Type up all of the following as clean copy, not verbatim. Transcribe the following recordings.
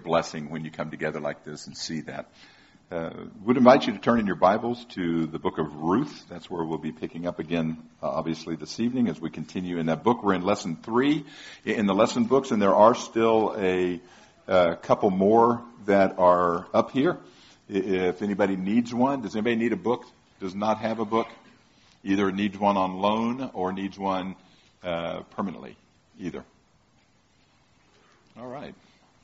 blessing when you come together like this and see that. Would invite you to turn in your Bibles to the book of Ruth. That's where we'll be picking up again, obviously, this evening as we continue in that book. We're in lesson 3 in the lesson books, and there are still a couple more that are up here. If anybody needs one, does anybody need a book? Does not have a book? Either needs one on loan or needs one permanently. Either. All right.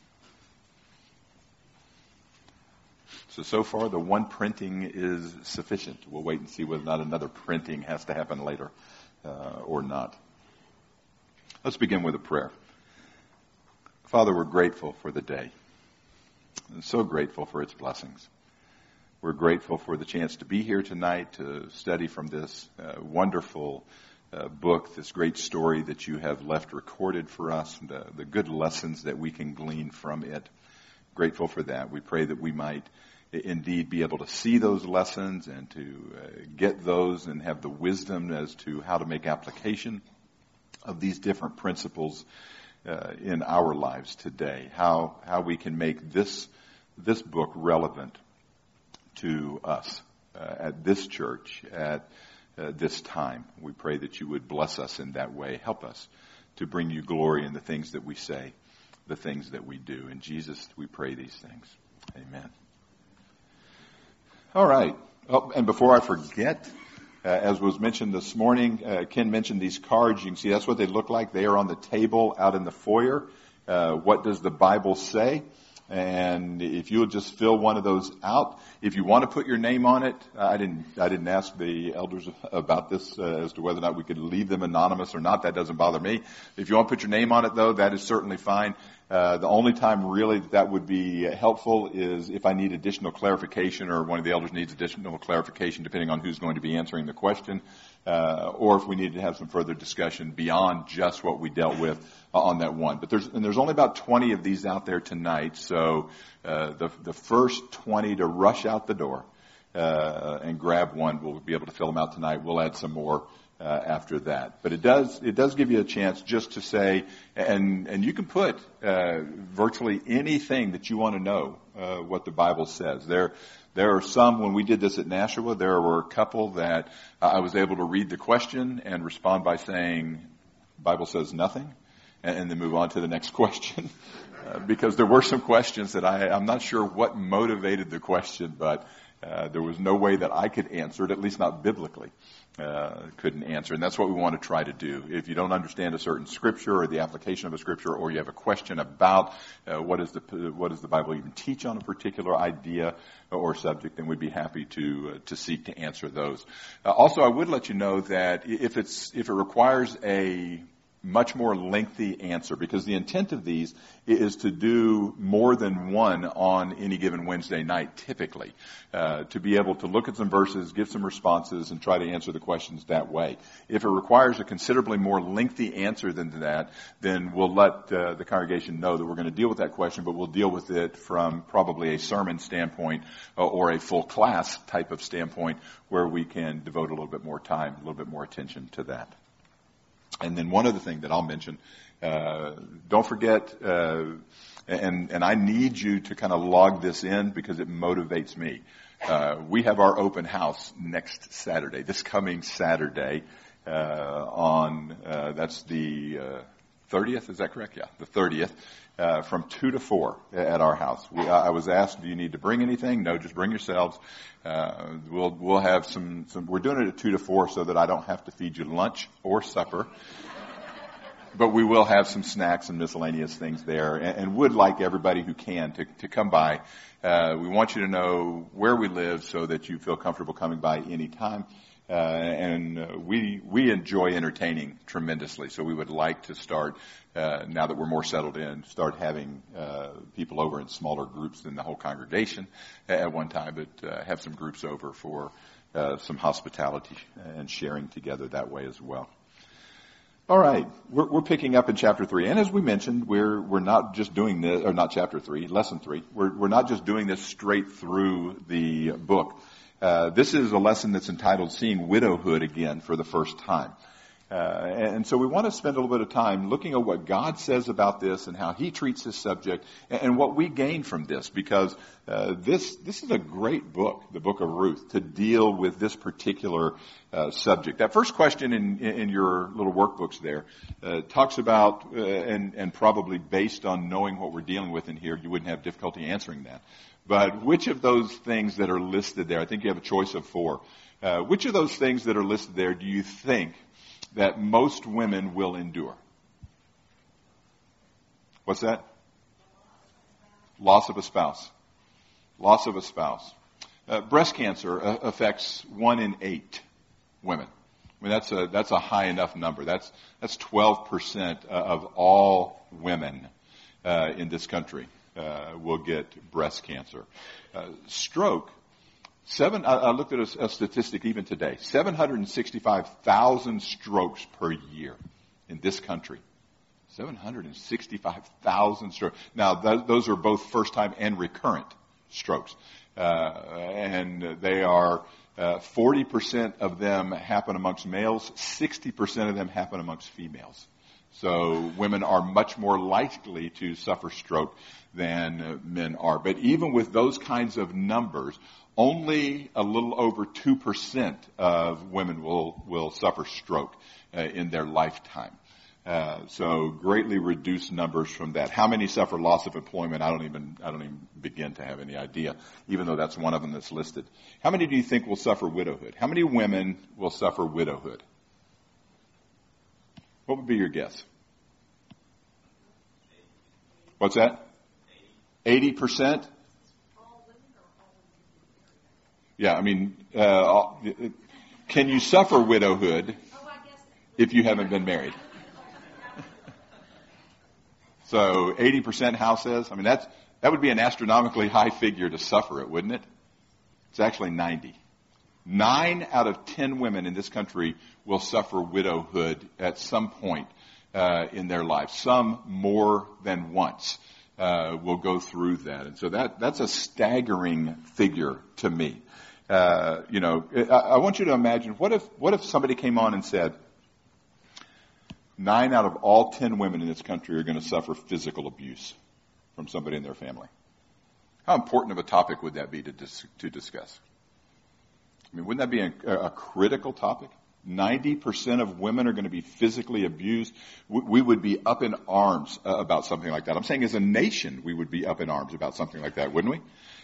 So far, the one printing is sufficient. We'll wait and see whether or not another printing has to happen later or not. Let's begin with a prayer. Father, we're grateful for the day. And so grateful for its blessings. We're grateful for the chance to be here tonight to study from this wonderful book, this great story that you have left recorded for us, the good lessons that we can glean from it. Grateful for that. We pray that we might indeed be able to see those lessons and to get those and have the wisdom as to how to make application of these different principles in our lives today. How we can make this book relevant to us at this church at this time. We pray that you would bless us in that way. Help us to bring you glory in the things that we say, the things that we do. In Jesus, we pray these things. Amen. All right. Oh, and before I forget, as was mentioned this morning, Ken mentioned these cards. You can see that's what they look like. They are on the table out in the foyer. What does the Bible say? And if you'll just fill one of those out, if you want to put your name on it, I didn't ask the elders about this as to whether or not we could leave them anonymous or not. That doesn't bother me. If you want to put your name on it, though, that is certainly fine. The only time really that would be helpful is if I need additional clarification or one of the elders needs additional clarification, depending on who's going to be answering the question, or if we need to have some further discussion beyond just what we dealt with on that one. But there's only about 20 of these out there tonight, so the first 20 to rush out the door and grab one, we'll be able to fill them out tonight. We'll add some more after that. But it does give you a chance just to say, and you can put virtually anything that you want to know what the Bible says. There are some, when we did this at Nashua, there were a couple that I was able to read the question and respond by saying, Bible says nothing, and then move on to the next question. Because there were some questions that I'm not sure what motivated the question, but there was no way that I could answer it, at least not biblically. Couldn't answer. And that's what we want to try to do. If you don't understand a certain scripture or the application of a scripture, or you have a question about what does the Bible even teach on a particular idea or subject, then we'd be happy to seek to answer those. Also, I would let you know that if it requires a much more lengthy answer, because the intent of these is to do more than one on any given Wednesday night, typically, to be able to look at some verses, give some responses, and try to answer the questions that way. If it requires a considerably more lengthy answer than that, then we'll let the congregation know that we're going to deal with that question, but we'll deal with it from probably a sermon standpoint or a full class type of standpoint where we can devote a little bit more time, a little bit more attention to that. And then one other thing that I'll mention, don't forget, and I need you to kind of log this in because it motivates me. We have our open house next Saturday, this coming Saturday, that's the 30th, is that correct? Yeah, the 30th, from 2 to 4 at our house. I was asked, do you need to bring anything? No, just bring yourselves. We'll have some, we're doing it at 2 to 4 so that I don't have to feed you lunch or supper. But we will have some snacks and miscellaneous things there, and would like everybody who can to come by. We want you to know where we live so that you feel comfortable coming by any time. And we enjoy entertaining tremendously, so we would like to start, now that we're more settled in, start having people over in smaller groups than the whole congregation at one time, but have some groups over for some hospitality and sharing together that way as well. All right, we're picking up in chapter 3, and as we mentioned, we're not just doing this, or not chapter 3, lesson 3. We're not just doing this straight through the book. This is a lesson that's entitled "Seeing Widowhood Again for the First Time," And so we want to spend a little bit of time looking at what God says about this and how he treats this subject and what we gain from this, because this is a great book, the book of Ruth, to deal with this particular subject. That first question in your little workbooks there talks about, and probably based on knowing what we're dealing with in here, you wouldn't have difficulty answering that. But which of those things that are listed there, I think you have a choice of 4, which of those things that are listed there do you think that most women will endure? What's that? Loss of a spouse. Loss of a spouse. Breast cancer affects 1 in 8 women. I mean, that's a high enough number. That's 12% of all women in this country will get breast cancer. Stroke. I looked at a statistic even today. 765,000 strokes per year in this country. 765,000 strokes. Now, those are both first-time and recurrent strokes. And they are 40% of them happen amongst males, 60% of them happen amongst females. So women are much more likely to suffer stroke than men are. But even with those kinds of numbers, only a little over 2% of women will suffer stroke in their lifetime. So greatly reduced numbers from that. How many suffer loss of employment? I don't even begin to have any idea, even though that's one of them that's listed. How many do you think will suffer widowhood? How many women will suffer widowhood? What would be your guess? What's that? 80%? Yeah, I mean, can you suffer widowhood if you haven't been married? So 80% House says, I mean, that would be an astronomically high figure to suffer it, wouldn't it? It's actually 90. 9 out of 10 women in this country will suffer widowhood at some point in their life. Some more than once will go through that. And so that's a staggering figure to me. I want you to imagine, what if somebody came on and said, 9 out of all 10 women in this country are going to suffer physical abuse from somebody in their family? How important of a topic would that be to discuss? I mean, wouldn't that be a critical topic? 90% of women are going to be physically abused. We would be up in arms about something like that. I'm saying as a nation, we would be up in arms about something like that, wouldn't we?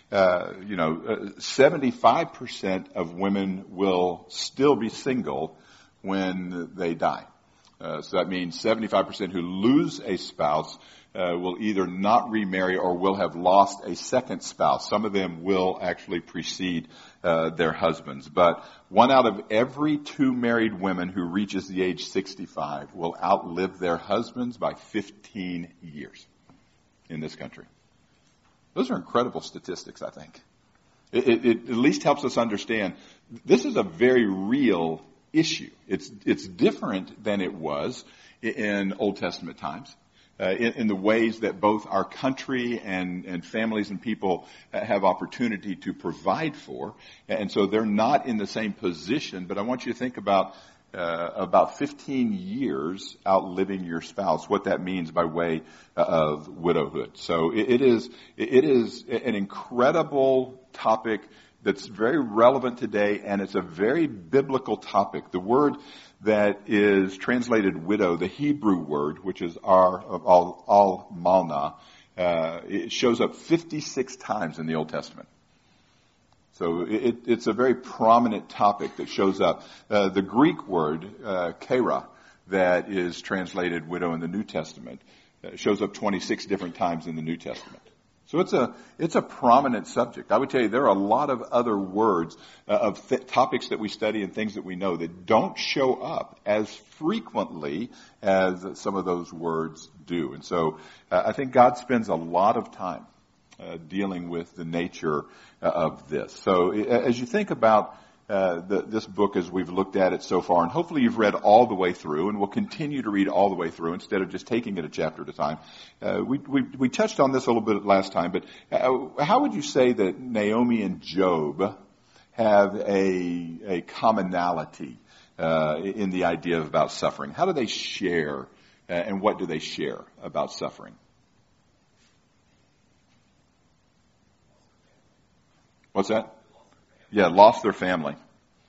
75% of women will still be single when they die. So that means 75% who lose a spouse will either not remarry or will have lost a second spouse. Some of them will actually precede their husbands. But 1 out of every 2 married women who reaches the age 65 will outlive their husbands by 15 years in this country. Those are incredible statistics, I think. It at least helps us understand this is a very real issue. It's different than it was in Old Testament times, in the ways that both our country and families and people have opportunity to provide for. And so they're not in the same position, but I want you to think about 15 years outliving your spouse, what that means by way of widowhood. So it is an incredible topic that's very relevant today, and it's a very biblical topic. The word that is translated widow, the Hebrew word, which is al-malna, it shows up 56 times in the Old Testament. So it's a very prominent topic that shows up. The Greek word, kera, that is translated widow in the New Testament, shows up 26 different times in the New Testament. So it's a prominent subject. I would tell you there are a lot of other words of topics that we study and things that we know that don't show up as frequently as some of those words do. And so I think God spends a lot of time dealing with the nature of this. So as you think about this book as we've looked at it so far, and hopefully you've read all the way through, and we'll continue to read all the way through instead of just taking it a chapter at a time. We touched on this a little bit last time, but how would you say that Naomi and Job have a commonality in the idea about suffering. How do they share, and what do they share about suffering? What's that? Yeah, lost their family.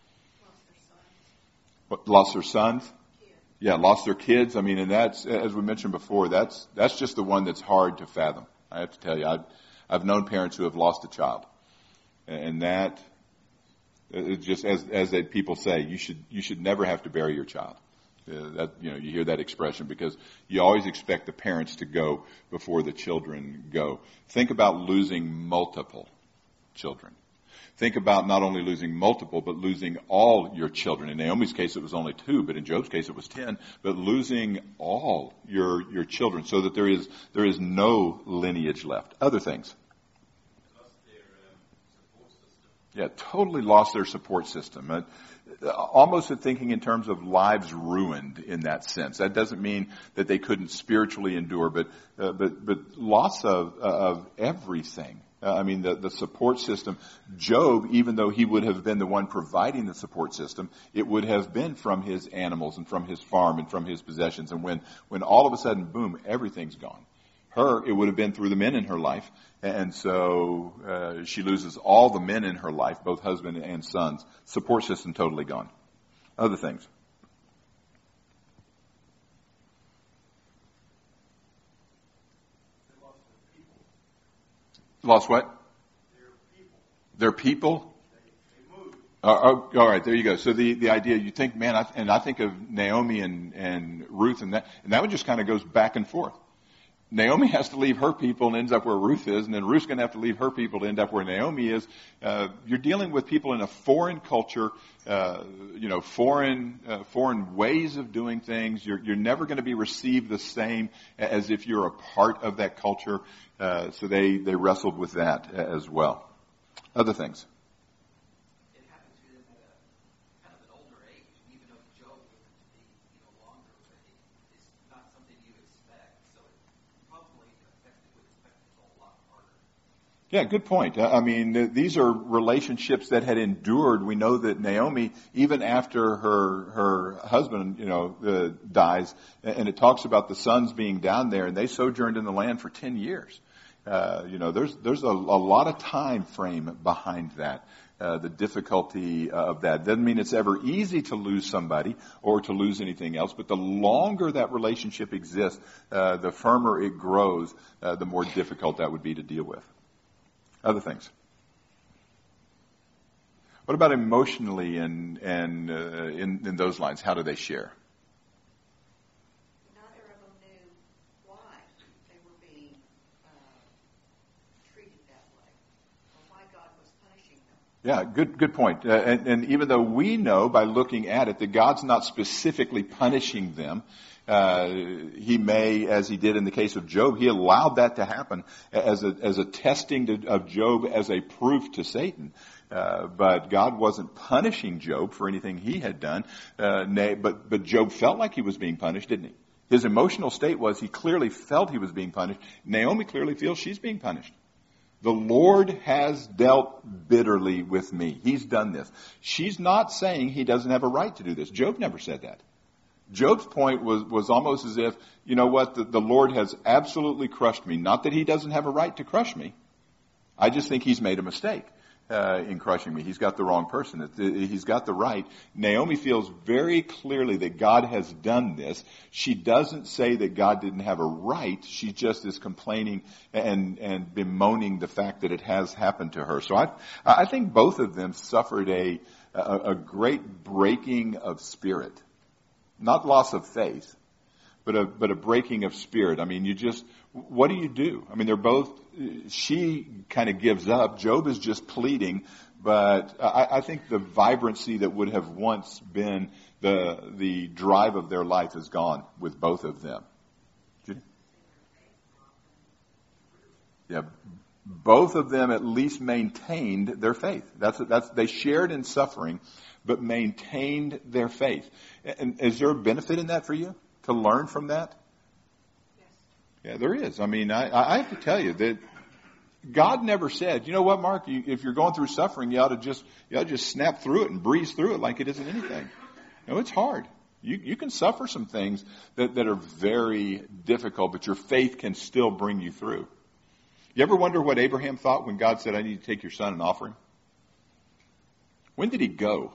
Lost their sons? Yeah, lost their kids. I mean, and that's, as we mentioned before, that's just the one that's hard to fathom. I have to tell you, I've known parents who have lost a child, and that, it's just as people say, you should never have to bury your child. You hear that expression because you always expect the parents to go before the children go. Think about losing multiple children. Think about not only losing multiple, but losing all your children. In Naomi's case, it was only 2, but in Job's case, it was 10. But losing all your children, so that there is no lineage left. Other things. Lost their support system. Yeah, totally lost their support system. Almost thinking in terms of lives ruined in that sense. That doesn't mean that they couldn't spiritually endure, but loss of everything. I mean, the support system. Job, even though he would have been the one providing the support system, it would have been from his animals and from his farm and from his possessions. And when all of a sudden, boom, everything's gone. It would have been through the men in her life. And so she loses all the men in her life, both husband and sons. Support system totally gone. Other things. Lost what? Their people? They moved. All right, there you go. So the idea, you think, man, I think of Naomi and Ruth, and that one just kind of goes back and forth. Naomi has to leave her people and ends up where Ruth is, and then Ruth's going to have to leave her people to end up where Naomi is. You're dealing with people in a foreign culture, foreign ways of doing things. You're never going to be received the same as if you're a part of that culture. So they wrestled with that as well. Other things. It happened to them at a kind of an older age, even though Job was to be longer, but it's not something you expect. So it probably would affect it a lot harder. Yeah, good point. I mean, these are relationships that had endured. We know that Naomi, even after her husband, dies, and it talks about the sons being down there, and they sojourned in the land for 10 years. There's a lot of time frame behind that. The difficulty of that doesn't mean it's ever easy to lose somebody or to lose anything else, but the longer that relationship exists, the firmer it grows, the more difficult that would be to deal with. Other things. What about emotionally and in those lines? How do they share? Neither of them knew why they were being treated that way, or why God was punishing them. Yeah, good point. And even though we know by looking at it that God's not specifically punishing them, he may, as he did in the case of Job, he allowed that to happen as a testing of Job as a proof to Satan. But God wasn't punishing Job for anything he had done. But Job felt like he was being punished, didn't he? His emotional state was he clearly felt he was being punished. Naomi clearly feels she's being punished. The Lord has dealt bitterly with me. He's done this. She's not saying he doesn't have a right to do this. Job never said that. Job's point was almost as if, you know what, the Lord has absolutely crushed me. Not that he doesn't have a right to crush me. I just think he's made a mistake in crushing me. He's got the wrong person. He's got the right. Naomi feels very clearly that God has done this. She doesn't say that God didn't have a right. She just is complaining and bemoaning the fact that it has happened to her. So I think both of them suffered a great breaking of spirit. Not loss of faith, but a breaking of spirit. I mean, what do you do? I mean, they're both, she kind of gives up. Job is just pleading, but I think the vibrancy that would have once been the drive of their life is gone with both of them. Yeah, both of them at least maintained their faith. They shared in suffering, but maintained their faith. And is there a benefit in that for you to learn from that? Yes. Yeah, there is. I mean, I have to tell you that God never said, you know what, Mark, if you're going through suffering, you ought to just snap through it and breeze through it like it isn't anything. It's hard. You can suffer some things that are very difficult, but your faith can still bring you through. You ever wonder what Abraham thought when God said, I need to take your son and offer him? When did he go?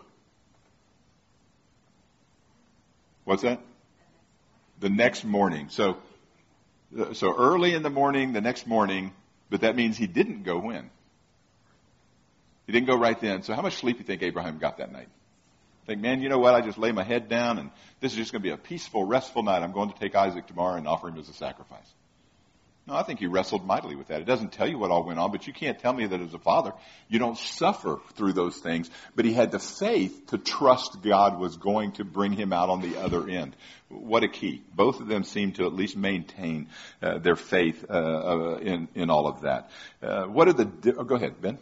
What's that? The next morning. So early in the morning, the next morning, but that means he didn't go when? He didn't go right then. So how much sleep do you think Abraham got that night? Think, man, you know what? I just lay my head down and this is just going to be a peaceful, restful night. I'm going to take Isaac tomorrow and offer him as a sacrifice. No, I think he wrestled mightily with that. It doesn't tell you what all went on, but you can't tell me that as a father, you don't suffer through those things. But he had the faith to trust God was going to bring him out on the other end. What a key. Both of them seem to at least maintain their faith in all of that. What are the... go ahead, Ben.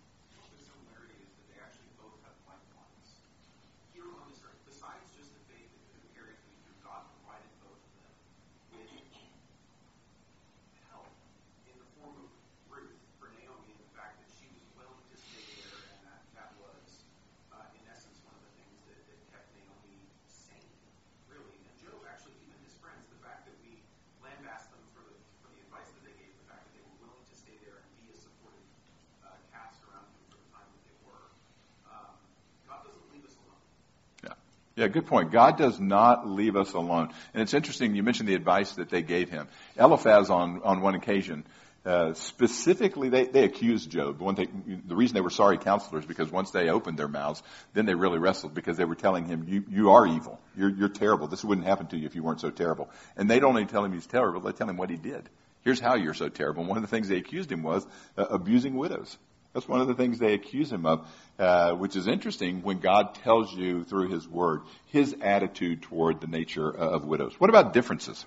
Yeah, good point. God does not leave us alone. And it's interesting, you mentioned the advice that they gave him. Eliphaz, on one occasion, specifically, they accused Job. The reason they were sorry counselors, because once they opened their mouths, then they really wrestled, because they were telling him, you are evil. You're terrible. This wouldn't happen to you if you weren't so terrible. And they don't only tell him he's terrible, they tell him what he did. Here's how you're so terrible. And one of the things they accused him was abusing widows. That's one of the things they accuse him of, which is interesting when God tells you through his word his attitude toward the nature of widows. What about differences?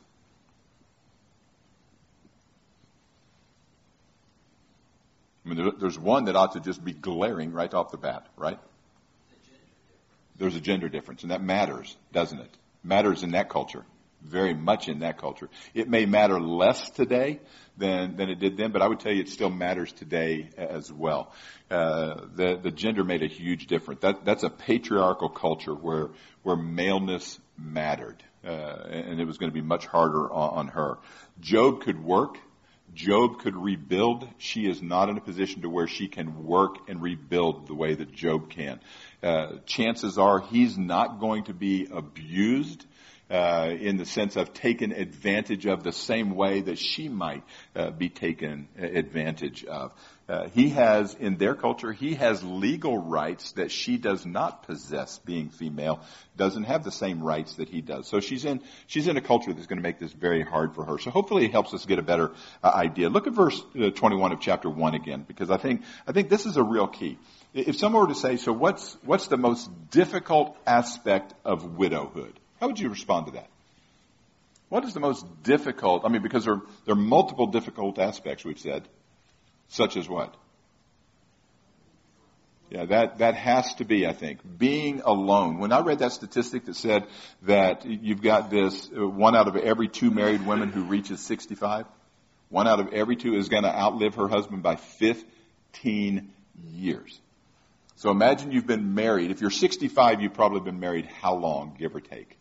I mean, there's one that ought to just be glaring right off the bat, right? There's a gender difference, and that matters, doesn't it? Matters in that culture. Very much in that culture. It may matter less today than it did then, but I would tell you it still matters today as well. The gender made a huge difference. That's a patriarchal culture where maleness mattered, and it was going to be much harder on her. Job could work. Job could rebuild. She is not in a position to where she can work and rebuild the way that Job can. Chances are he's not going to be abused in the sense of taken advantage of the same way that she might be taken advantage of. He has, in their culture, he has legal rights that she does not possess, being female, doesn't have the same rights that he does. So she's in a culture that's going to make this very hard for her. So hopefully it helps us get a better idea. Look at verse 21 of chapter 1 again, because I think this is a real key. If someone were to say, so what's the most difficult aspect of widowhood? How would you respond to that? What is the most difficult? I mean, because there are multiple difficult aspects, we've said. Such as what? Yeah, that has to be, I think, being alone. When I read that statistic that said that you've got this, 1 out of every 2 married women who reaches 65, 1 out of every 2 is going to outlive her husband by 15 years. So imagine you've been married. If you're 65, you've probably been married how long, give or take?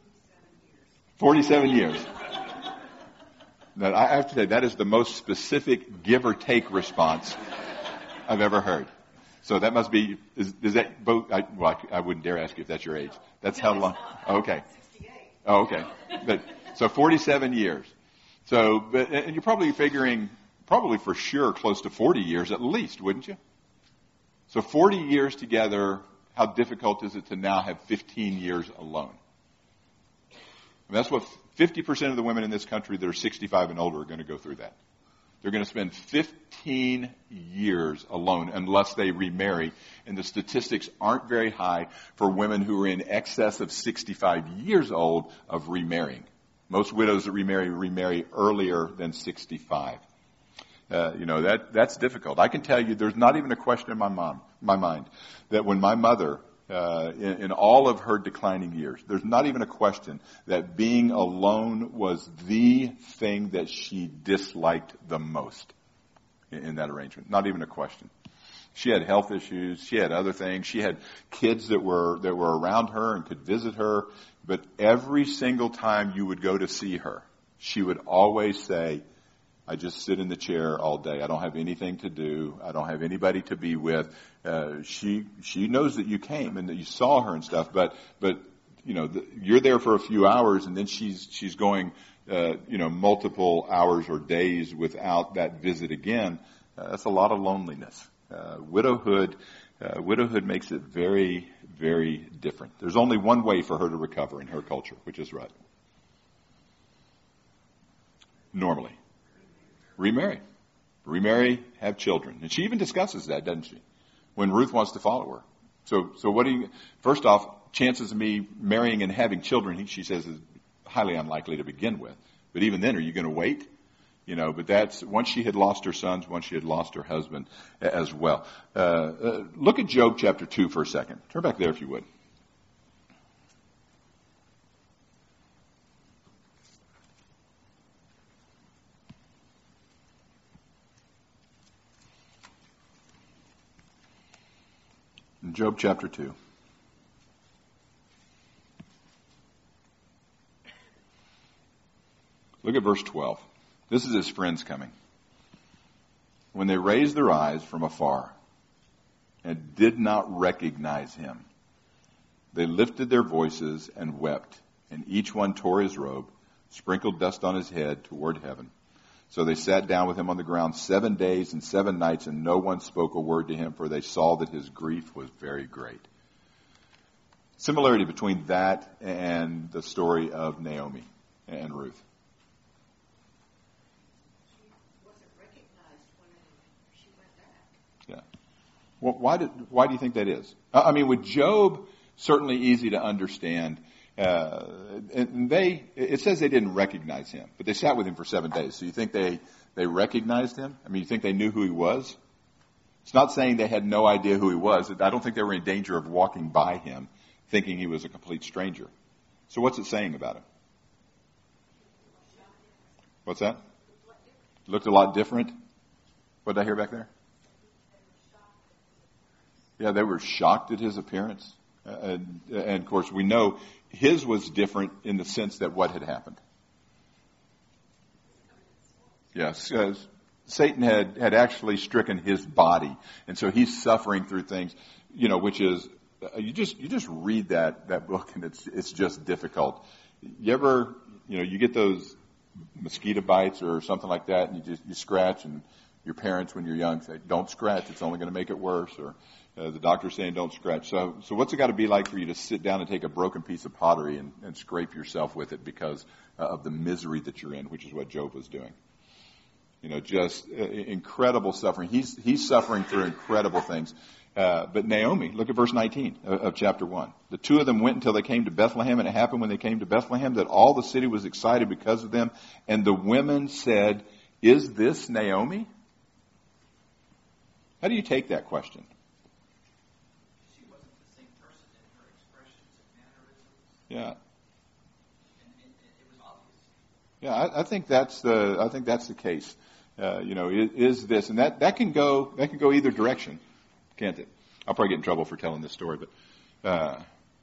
47 years. Now, I have to say, that is the most specific give or take response I've ever heard. So that must be, is that both? I wouldn't dare ask you if that's your age. That's how long? Okay. 68. Oh, okay. So 47 years. So, and you're probably figuring, probably for sure, close to 40 years at least, wouldn't you? So 40 years together, how difficult is it to now have 15 years alone? And that's what 50% of the women in this country that are 65 and older are going to go through that. They're going to spend 15 years alone unless they remarry. And the statistics aren't very high for women who are in excess of 65 years old of remarrying. Most widows that remarry earlier than 65. That's difficult. I can tell you there's not even a question in my mind that when my mother, in all of her declining years, there's not even a question that being alone was the thing that she disliked the most in that arrangement. Not even a question. She had health issues. She had other things. She had kids that were around her and could visit her. But every single time you would go to see her, she would always say, I just sit in the chair all day. I don't have anything to do. I don't have anybody to be with. She knows that you came and that you saw her and stuff, but you're there for a few hours and then she's going, multiple hours or days without that visit again. That's a lot of loneliness. Widowhood makes it very, very different. There's only one way for her to recover in her culture, which is right. Normally. Remarry, have children. And she even discusses that, doesn't she? When Ruth wants to follow her. So first off, chances of me marrying and having children, she says, is highly unlikely to begin with. But even then, are you going to wait? But that's, once she had lost her sons, once she had lost her husband as well. Look at Job chapter 2 for a second. Turn back there if you would. In Job chapter 2. Look at verse 12. This is his friends coming. When they raised their eyes from afar and did not recognize him, they lifted their voices and wept, and each one tore his robe, sprinkled dust on his head toward heaven. So they sat down with him on the ground 7 days and 7 nights, and no one spoke a word to him, for they saw that his grief was very great. Similarity between that and the story of Naomi and Ruth. She wasn't recognized when she went back. Yeah. Well, why do you think that is? I mean, with Job, certainly easy to understand. And it says they didn't recognize him, but they sat with him for 7 days. So you think they recognized him? I mean, you think they knew who he was? It's not saying they had no idea who he was. I don't think they were in danger of walking by him thinking he was a complete stranger. So what's it saying about him? What's that? Looked a lot different. What did I hear back there? Yeah, they were shocked at his appearance. And of course, we know his was different in the sense that what had happened. Yes, Satan had actually stricken his body, and so he's suffering through things, which is you just read that book and it's just difficult. You ever you get those mosquito bites or something like that, and you scratch, and your parents when you're young say, "Don't scratch; it's only going to make it worse," or the doctor's saying don't scratch. So what's it got to be like for you to sit down and take a broken piece of pottery and scrape yourself with it because of the misery that you're in, which is what Job was doing. Just incredible suffering. He's suffering through incredible things. But Naomi, look at verse 19 of chapter 1. The two of them went until they came to Bethlehem, and it happened when they came to Bethlehem that all the city was excited because of them. And the women said, "Is this Naomi?" How do you take that question? Yeah. It was obvious. Yeah, I think that's the case. Is this, and that can go either direction, can't it? I'll probably get in trouble for telling this story, but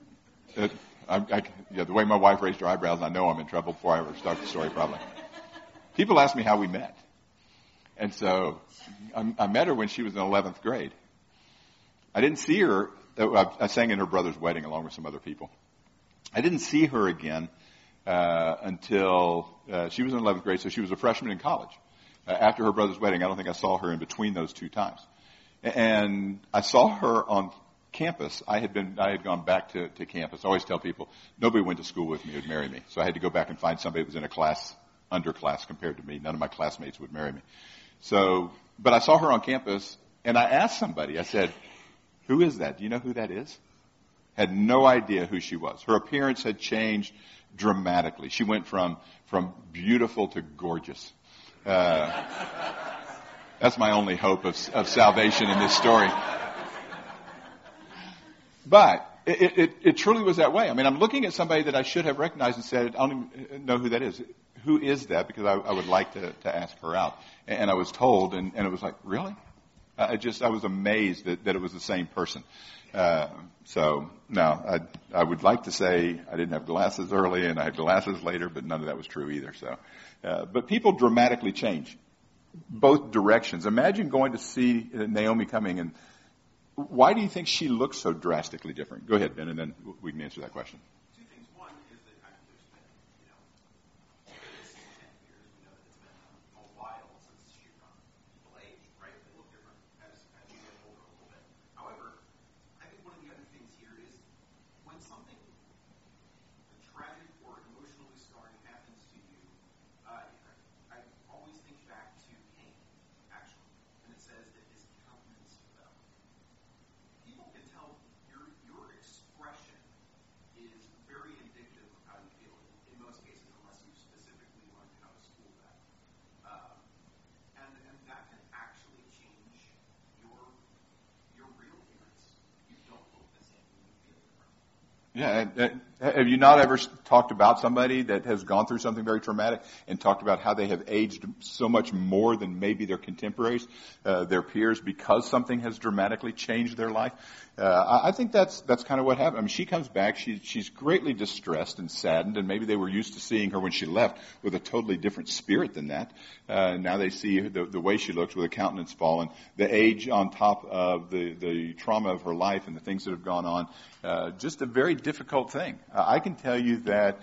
the way my wife raised her eyebrows, I know I'm in trouble before I ever start the story. Probably. People ask me how we met, and so I met her when she was in 11th grade. I didn't see her. I sang in her brother's wedding along with some other people. I didn't see her again until she was in 11th grade, so she was a freshman in college. After her brother's wedding, I don't think I saw her in between those two times. And I saw her on campus. I had gone back to campus. I always tell people, nobody went to school with me would marry me. So I had to go back and find somebody that was in a class, underclass compared to me. None of my classmates would marry me. But I saw her on campus, and I asked somebody, I said, "Who is that? Do you know who that is?" Had no idea who she was. Her appearance had changed dramatically. She went from beautiful to gorgeous. That's my only hope of salvation in this story. But it truly was that way. I mean, I'm looking at somebody that I should have recognized and said, "I don't even know who that is. Who is that?" Because I would like to ask her out. And I was told, and it was like, "Really? I was amazed that it was the same person. No, I would like to say I didn't have glasses early and I had glasses later, but none of that was true either. But people dramatically change, both directions. Imagine going to see Naomi coming, and why do you think she looks so drastically different? Go ahead, Ben, and then we can answer that question. Two things. One is that I think there's been, this 10 years, we know that it's been a while since people age, right? They look different as you get older a little bit. However, I think one of the other things here is when something tragic or emotionally scarring happens to you, I always think back to Cain, actually, and it says that his countenance fell. People can tell your expression is very indicative of how you feel in most cases, unless you specifically learned how to school that. And that can actually change your real appearance. You don't look the same when you feel different. Yeah. Have you not ever talked about somebody that has gone through something very traumatic and talked about how they have aged so much more than maybe their contemporaries, their peers, because something has dramatically changed their life? I think that's kind of what happened. I mean, she comes back. She's greatly distressed and saddened, and maybe they were used to seeing her when she left with a totally different spirit than that. Now they see the way she looks with a countenance fallen, the age on top of the trauma of her life and the things that have gone on. Just a very difficult thing. I can tell you that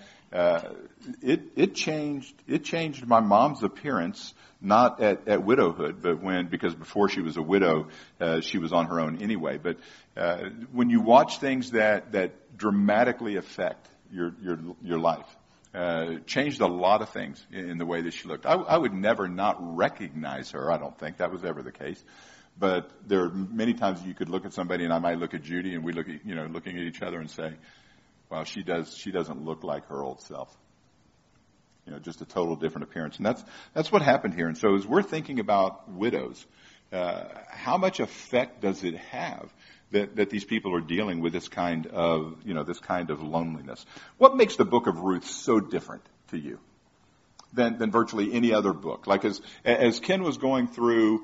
it changed my mom's appearance, not at widowhood, but because before she was a widow, she was on her own anyway. But when you watch things that dramatically affect your life, changed a lot of things in the way that she looked. I would never not recognize her. I don't think that was ever the case. But there are many times you could look at somebody, and I might look at Judy, and we look at looking at each other and say, "Well, she doesn't look like her old self." Just a total different appearance. And that's what happened here. And so as we're thinking about widows, how much effect does it have that these people are dealing with this kind of loneliness? What makes the book of Ruth so different to you than virtually any other book? Like as Ken was going through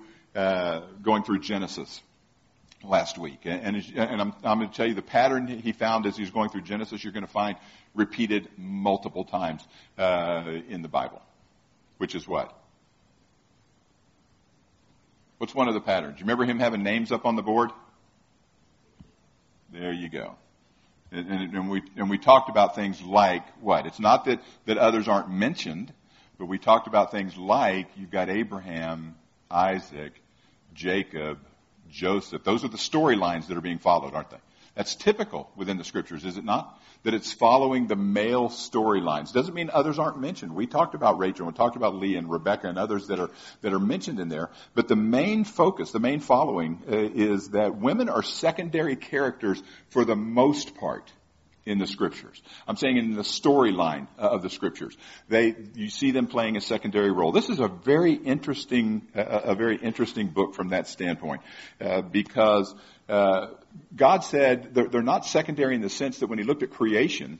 Genesis last week, and I'm going to tell you the pattern he found as he was going through Genesis, you're going to find repeated multiple times in the Bible, which is what? What's one of the patterns? You remember him having names up on the board? There you go. And we talked about things like what? It's not that others aren't mentioned, but we talked about things like you've got Abraham, Isaac, Jacob, Joseph. Those are the storylines that are being followed, aren't they? That's typical within the scriptures, is it not? That it's following the male storylines. Doesn't mean others aren't mentioned. We talked about Rachel, we talked about Leah and Rebecca and others that are mentioned in there. But the main focus, the main following is that women are secondary characters for the most part in the scriptures. I'm saying in the storyline of the scriptures. You see them playing a secondary role. This is a very interesting book from that standpoint, because God said they're not secondary in the sense that when he looked at creation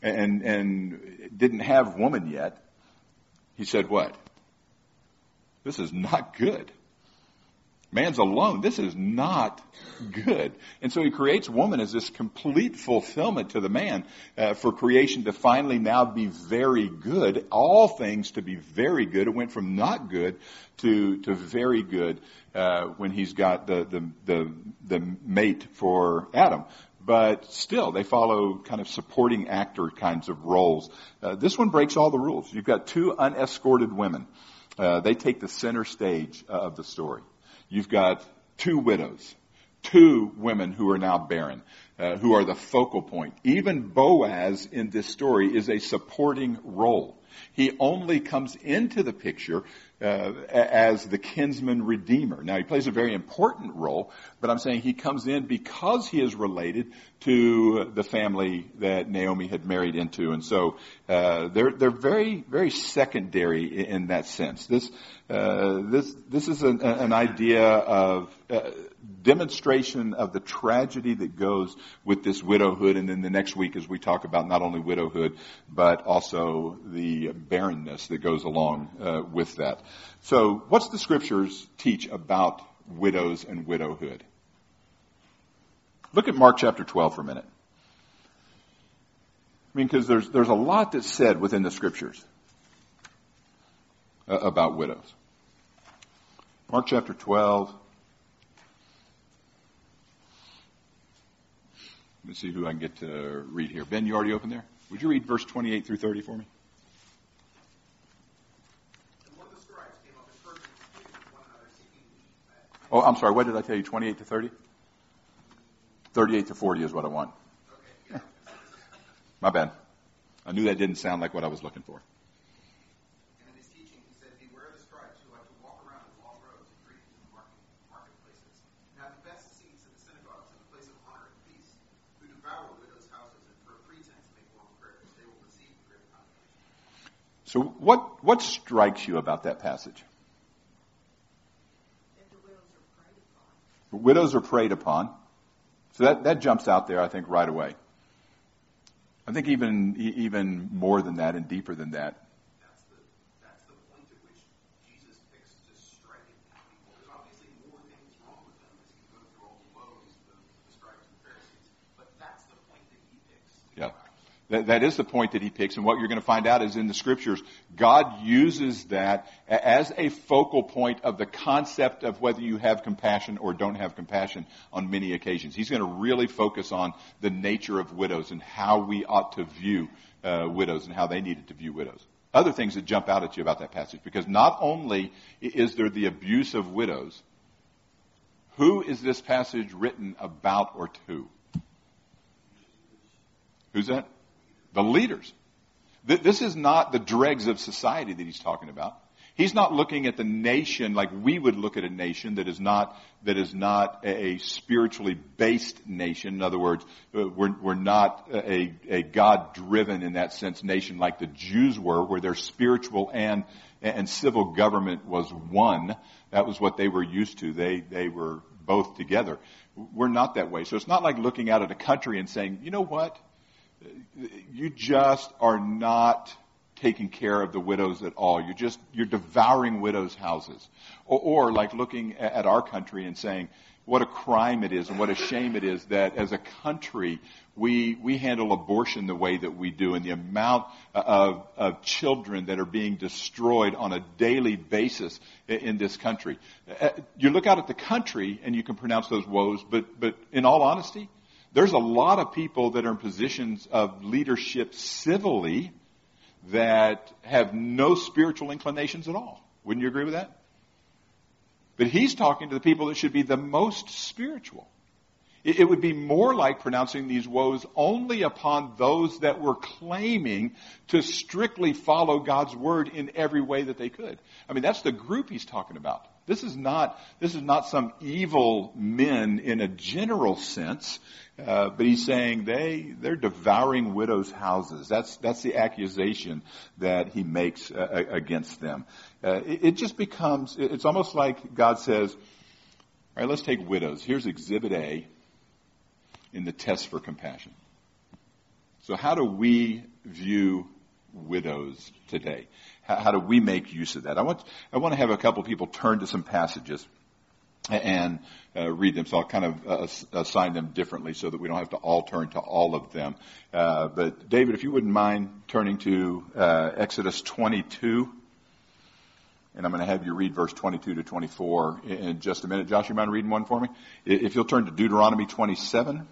and didn't have woman yet, he said what? This is not good. Man's alone. This is not good. And so he creates woman as this complete fulfillment to the man for creation to finally now be very good. All things to be very good. It went from not good to very good when he's got the mate for Adam. But still, they follow kind of supporting actor kinds of roles. This one breaks all the rules. You've got two unescorted women. They take the center stage of the story. You've got two widows, two women who are now barren, who are the focal point. Even Boaz in this story is a supporting role. He only comes into the picture as the kinsman redeemer. Now, he plays a very important role, but I'm saying he comes in because he is related to the family that Naomi had married into. And so they're very, very secondary in that sense. This is an idea of demonstration of the tragedy that goes with this widowhood, and then the next week as we talk about not only widowhood but also the barrenness that goes along with that. So what's the scriptures teach about widows and widowhood. Look at Mark chapter 12 for a minute. I mean, because there's a lot that's said within the scriptures about widows. Mark chapter 12. Let me see who I can get to read here. Ben, you already opened there? Would you read verse 28 through 30 for me? And one of the scribes came up and heard them disputing with one another, seeking meat. Oh, I'm sorry. What did I tell you? 28 to 30? 38 to 40 is what I want. Okay, yeah. My bad. I knew that didn't sound like what I was looking for. And in his teaching, he said, "Beware of the scribes who like to walk around in long robes and greet in the marketplaces, and have the best seats in the synagogues and the place of honor and feast, who devour widows' houses and for a pretense make long prayers. They will receive the great condemnation." So what strikes you about that passage? That the widows are preyed upon. Widows are preyed upon. So that jumps out there, I think, right away. I think even more than that and deeper than that. That's the point at which Jesus picks to strike at these people. There's obviously more things wrong with them as he goes through all the woes of the scribes and Pharisees. But that's the point that he picks. Yeah. That is the point that he picks, and what you're going to find out is in the scriptures, God uses that as a focal point of the concept of whether you have compassion or don't have compassion on many occasions. He's going to really focus on the nature of widows and how we ought to view widows and how they needed to view widows. Other things that jump out at you about that passage, because not only is there the abuse of widows, who is this passage written about or to? Who's that? The leaders. This is not the dregs of society that he's talking about. He's not looking at the nation like we would look at a nation that is not a spiritually based nation. In other words, we're not a God-driven, in that sense, nation like the Jews were, where their spiritual and civil government was one. That was what they were used to. They were both together. We're not that way. So it's not like looking out at a country and saying, you know what? You just are not taking care of the widows at all. You're devouring widows' houses. Or like looking at our country and saying, what a crime it is and what a shame it is that as a country we handle abortion the way that we do, and the amount of children that are being destroyed on a daily basis in this country. You look out at the country and you can pronounce those woes, but in all honesty, there's a lot of people that are in positions of leadership civilly that have no spiritual inclinations at all. Wouldn't you agree with that? But he's talking to the people that should be the most spiritual. It would be more like pronouncing these woes only upon those that were claiming to strictly follow God's word in every way that they could. I mean, that's the group he's talking about. This is not some evil men in a general sense, but he's saying they're devouring widows' houses. That's the accusation that he makes against them. It just becomes, it's almost like God says, all right, let's take widows. Here's Exhibit A in the test for compassion. So how do we view widows today? How do we make use of that? I want to have a couple people turn to some passages and read them. So I'll kind of assign them differently so that we don't have to all turn to all of them. But David, if you wouldn't mind turning to Exodus 22. And I'm going to have you read verse 22 to 24 in just a minute. Josh, you mind reading one for me? If you'll turn to Deuteronomy 27.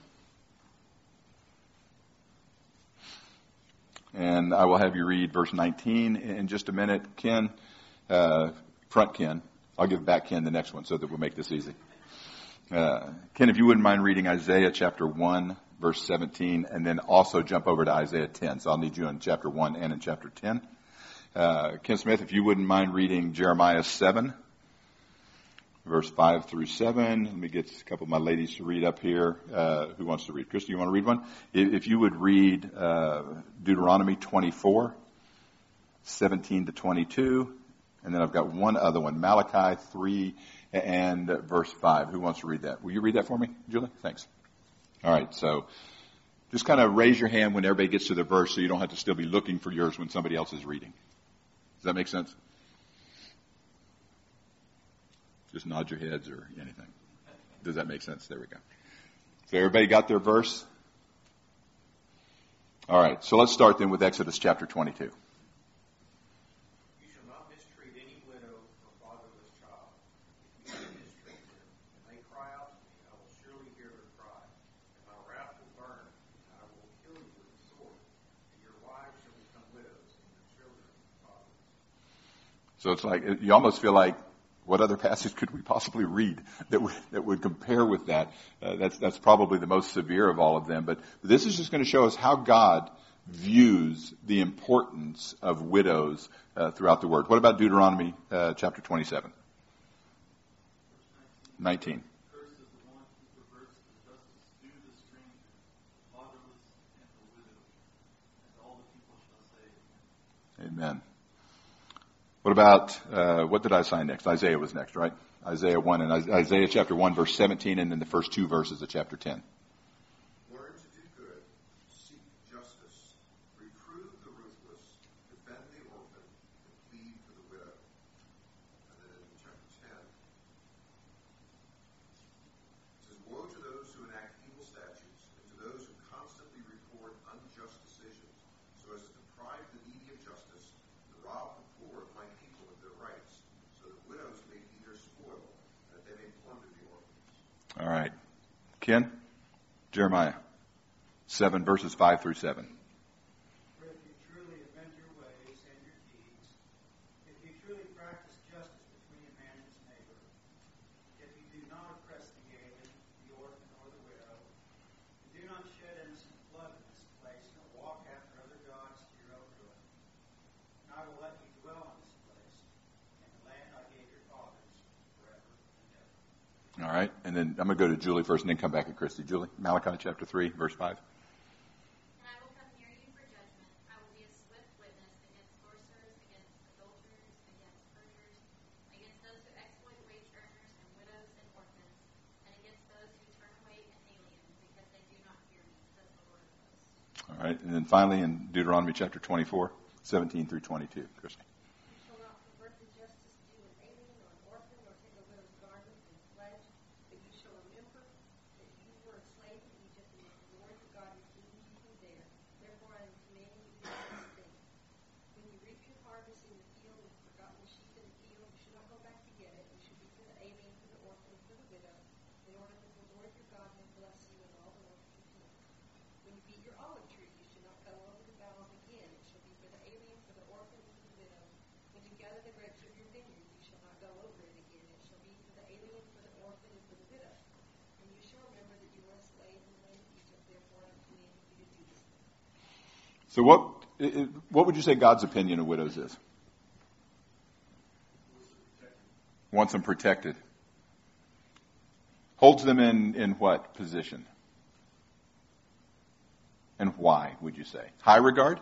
And I will have you read verse 19 in just a minute. Ken, front Ken. I'll give back Ken the next one so that we'll make this easy. Ken, if you wouldn't mind reading Isaiah chapter 1, verse 17, and then also jump over to Isaiah 10. So I'll need you in chapter 1 and in chapter 10. Ken Smith, if you wouldn't mind reading Jeremiah 7, verse 5 through 7. Let me get a couple of my ladies to read up here. Who wants to read? Christy, you want to read one? If you would read Deuteronomy 24, 17 to 22. And then I've got one other one, Malachi 3 and verse 5. Who wants to read that? Will you read that for me, Julie? Thanks. All right, so just kind of raise your hand when everybody gets to the verse so you don't have to still be looking for yours when somebody else is reading. Does that make sense? Just nod your heads or anything. Does that make sense? There we go. So everybody got their verse? All right, so let's start then with Exodus chapter 22. You shall not mistreat any widow or fatherless child. If you mistreat them, and they cry out to me, I will surely hear their cry. And my wrath will burn, and I will kill you with the sword. And your wives shall become widows, and your children fatherless. So it's like, you almost feel like, what other passage could we possibly read that would compare with that? That's probably the most severe of all of them. But this is just going to show us how God views the importance of widows throughout the Word. What about Deuteronomy chapter 27? 19. Cursed is the one who perverts the justice due the stranger, the fatherless, and the widow. And all the people shall say, Amen. What about, what did I assign next? Isaiah was next, right? Isaiah 1 and Isaiah chapter 1 verse 17 and then the first two verses of chapter 10. Learn to do good, seek justice, reprove the ruthless, defend the orphan, and plead for the widow. And then in chapter 10, it says, woe to those who enact evil statutes, and to those who constantly report unjust decisions, so as to deprive the needy of justice, and rob the poor of my people of their rights, so that widows may be their spoil, and that they may plunder the orphans. All right. Ken? Jeremiah 7 verses 5 through 7. For if you truly amend your ways and your deeds, if you truly practice justice between a man and his neighbor, if you do not oppress the alien, the orphan, or the widow, and do not shed innocent blood in this place, nor walk after other gods to your own ruin, and I will let you dwell in this place, in the land I gave your fathers, forever and ever. All right. And then I'm going to go to Julie first and then come back to Christy. Julie, Malachi chapter 3 verse 5. And I will come near you for judgment. I will be a swift witness against sorcerers, against adulterers, against perjurers, against those who exploit wage earners and widows and orphans, and against those who turn away an alien because they do not fear me, says the Lord of hosts. All right. And then finally in Deuteronomy chapter 24, 17 through 22. Christy. You shall not pervert the justice due an alien or an orphan, or take a widow's garment and pledge, but you shall remember that you were a slave in Egypt, and that the Lord your God redeemed you from there. Therefore I am commanding you to do this thing. When you reap your harvest in the field and have forgotten the sheep in the field, you should not go back to get it. You should be for the alien, for the orphan, and for the widow, in order that the Lord your God may bless you in all the work you do. When you beat your olive tree, you should not go over the boughs again. It shall be for the alien, for the orphan, and for the widow. When you gather the grapes of your vineyard, you shall not go over it again. It shall be for the alien, for the orphan, and for the widow. And you shall remember that you were a slave in the land of Egypt. Therefore, I am commanding you to do this thing. So what would you say God's opinion of widows is? Wants them protected. Holds them in what position? And why, would you say? High regard?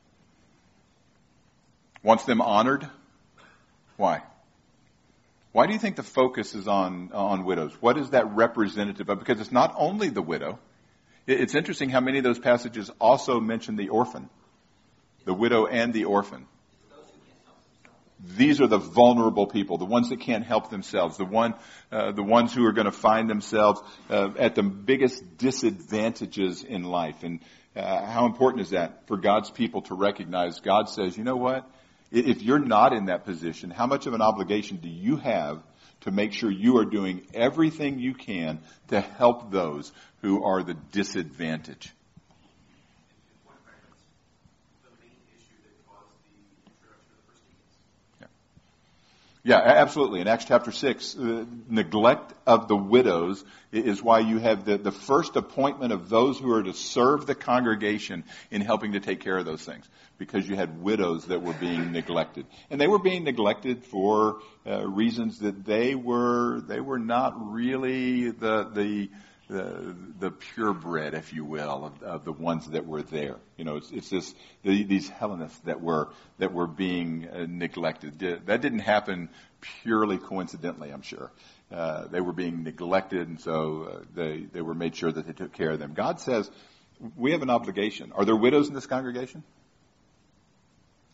Wants them honored? Why? Why do you think the focus is on widows? What is that representative of? Because it's not only the widow. It's interesting how many of those passages also mention the orphan, the widow and the orphan. These are the vulnerable people, the ones that can't help themselves, the ones who are going to find themselves at the biggest disadvantages in life. And how important is that for God's people to recognize? God says, you know what? If you're not in that position, how much of an obligation do you have to make sure you are doing everything you can to help those who are the disadvantaged? In point of fact, that's the main issue that caused the introduction of the proceedings. Yeah, absolutely. In Acts chapter 6, neglect of the widows is why you have the first appointment of those who are to serve the congregation in helping to take care of those things. Because you had widows that were being neglected. And they were being neglected for reasons that they were not really the purebred, if you will, of the ones that were there. You know, it's just these Hellenists that were being neglected. That didn't happen purely coincidentally, I'm sure. They were being neglected, and so they were made sure that they took care of them. God says, we have an obligation. Are there widows in this congregation?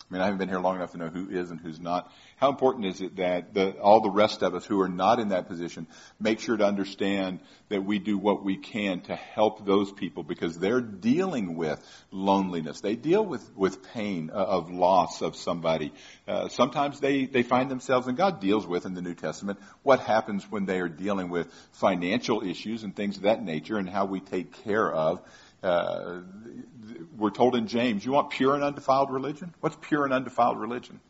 I mean, I haven't been here long enough to know who is and who's not. How important is it that all the rest of us who are not in that position make sure to understand that we do what we can to help those people, because they're dealing with loneliness. They deal with pain of loss of somebody. Sometimes they find themselves, and God deals with in the New Testament, what happens when they are dealing with financial issues and things of that nature, and how we take care of. We're told in James, you want pure and undefiled religion? What's pure and undefiled religion?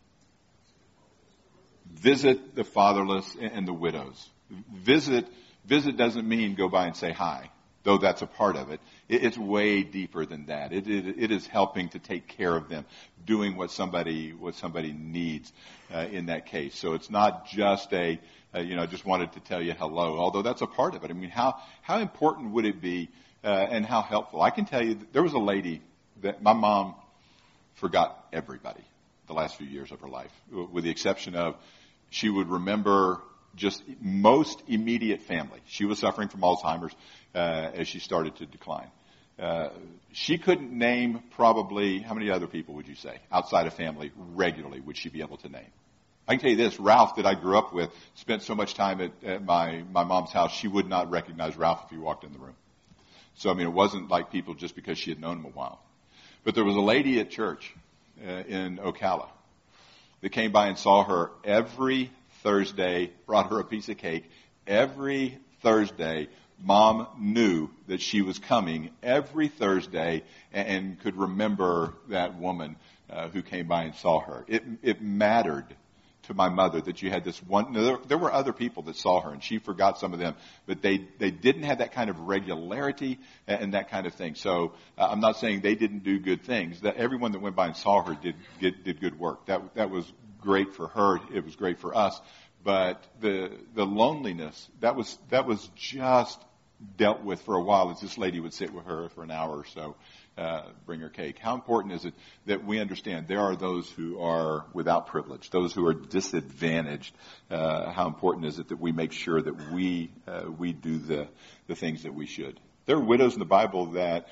Visit the fatherless and the widows. Visit doesn't mean go by and say hi, though that's a part of it. It's way deeper than that. It is helping to take care of them, doing what somebody needs in that case. So it's not just I just wanted to tell you hello, although that's a part of it. I mean, how important would it be and how helpful? I can tell you there was a lady that my mom forgot everybody the last few years of her life, with the exception of she would remember just most immediate family. She was suffering from Alzheimer's as she started to decline. She couldn't name probably, how many other people would you say, outside of family, regularly would she be able to name? I can tell you this, Ralph that I grew up with spent so much time at my mom's house, she would not recognize Ralph if he walked in the room. So, I mean, it wasn't like people just because she had known him a while. But there was a lady at church in Ocala that came by and saw her every Thursday, brought her a piece of cake. Every Thursday, Mom knew that she was coming every Thursday and could remember that woman who came by and saw her. It mattered to my mother that you had this one. There were other people that saw her, and she forgot some of them, but they didn't have that kind of regularity and that kind of thing. So I'm not saying they didn't do good things. That everyone that went by and saw her did good work. That was great for her. It was great for us. But the loneliness that was just dealt with for a while as this lady would sit with her for an hour or so, bring her cake. How important is it that we understand there are those who are without privilege, those who are disadvantaged? How important is it that we make sure that we do the things that we should? There are widows in the Bible that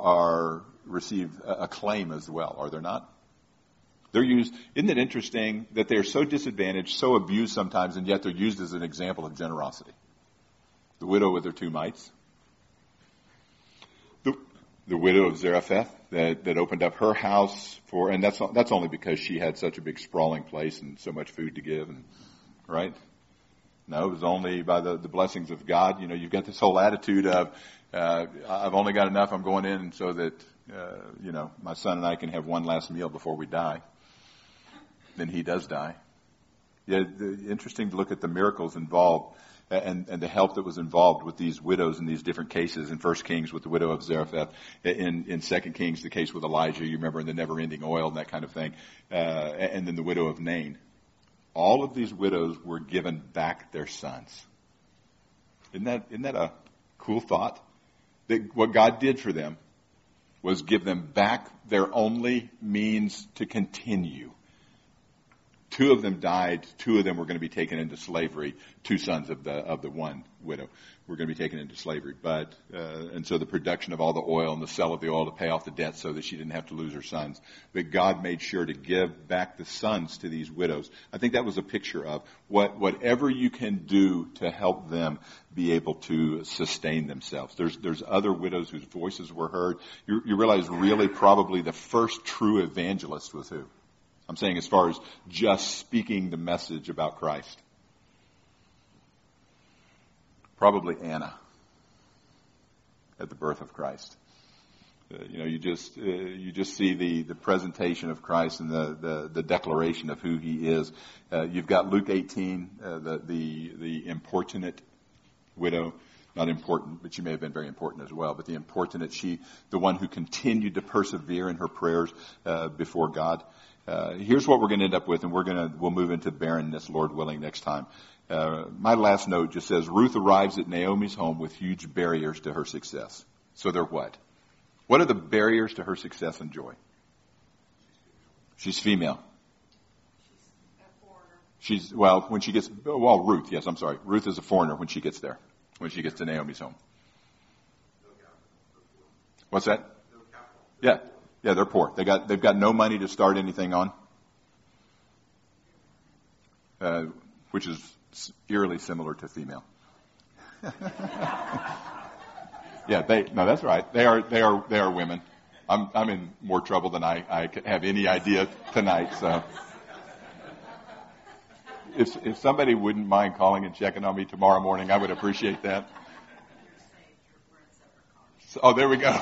receive acclaim as well, are there not? They're used. Isn't it interesting that they are so disadvantaged, so abused sometimes, and yet they're used as an example of generosity? The widow with her 2 mites. The widow of Zarephath that opened up her house for, and that's only because she had such a big sprawling place and so much food to give, and right? No, it was only by the blessings of God. You know, you've got this whole attitude of, I've only got enough, I'm going in so that, my son and I can have one last meal before we die. Then he does die. Yeah, interesting to look at the miracles involved and the help that was involved with these widows in these different cases. In 1 Kings with the widow of Zarephath, in 2 Kings the case with Elijah, you remember, in the never-ending oil and that kind of thing, and then the widow of Nain. All of these widows were given back their sons. Isn't that a cool thought? That what God did for them was give them back their only means to continue. 2 of them died. 2 of them were going to be taken into slavery. 2 sons of the one widow were going to be taken into slavery. And so the production of all the oil and the sale of the oil to pay off the debt so that she didn't have to lose her sons. But God made sure to give back the sons to these widows. I think that was a picture of whatever you can do to help them be able to sustain themselves. There's other widows whose voices were heard. You realize really probably the first true evangelist was who? I'm saying as far as just speaking the message about Christ. Probably Anna at the birth of Christ. You just see the presentation of Christ and the declaration of who he is. You've got Luke 18, the importunate widow. Not important, but she may have been very important as well. But the importunate, the one who continued to persevere in her prayers before God. Here's what we're going to end up with, and we'll move into barrenness, Lord willing, next time. My last note just says, Ruth arrives at Naomi's home with huge barriers to her success. So they're what? What are the barriers to her success and joy? She's female. Ruth, yes, I'm sorry. Ruth is a foreigner when she gets there, when she gets to Naomi's home. What's that? Yeah, they're poor. They've got no money to start anything on. which is eerily similar to female. Yeah, that's right. They are women. I'm in more trouble than I have any idea tonight. So, if somebody wouldn't mind calling and checking on me tomorrow morning, I would appreciate that. So, there we go.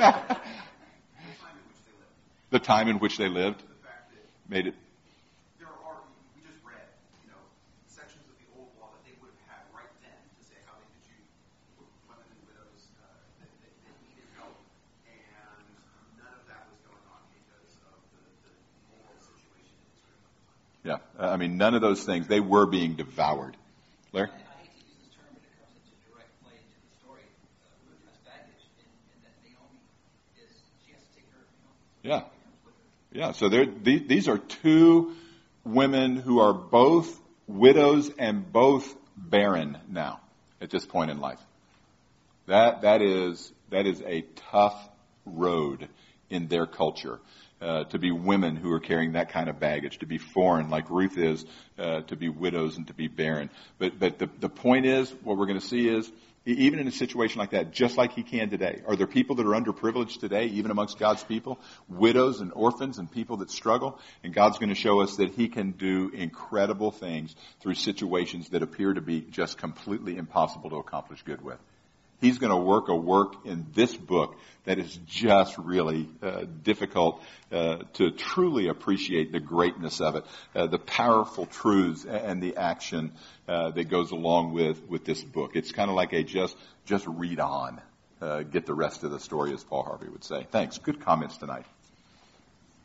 The time in which they lived made it. There are, we just read, sections of the old law that they would have had right then to say how they could treat women and widows that needed help, and none of that was going on because of the moral situation in Israel. Yeah, I mean, none of those things. They were being devoured. Larry? I hate to use this term, but it comes into direct play into the story. Ruth has baggage, and that Naomi she has to take her, Yeah. comes with her. Yeah, so these are two women who are both widows and both barren now at this point in life. That is a tough road in their culture. To be women who are carrying that kind of baggage, to be foreign like Ruth is, to be widows and to be barren. But the point is, what we're going to see is, even in a situation like that, just like he can today, are there people that are underprivileged today, even amongst God's people? Widows and orphans and people that struggle? And God's going to show us that he can do incredible things through situations that appear to be just completely impossible to accomplish good with. He's going to work a work in this book that is just really difficult to truly appreciate the greatness of it, the powerful truths and the action that goes along with this book. It's kind of like a just read on, get the rest of the story, as Paul Harvey would say. Thanks. Good comments tonight.